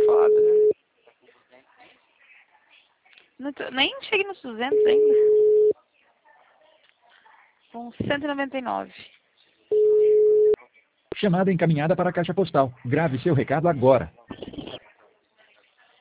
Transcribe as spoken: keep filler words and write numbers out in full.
foda, né? Não tô, nem cheguei nos duzentos ainda. Com cento e noventa e nove. Chamada encaminhada para a caixa postal. Grave seu recado agora.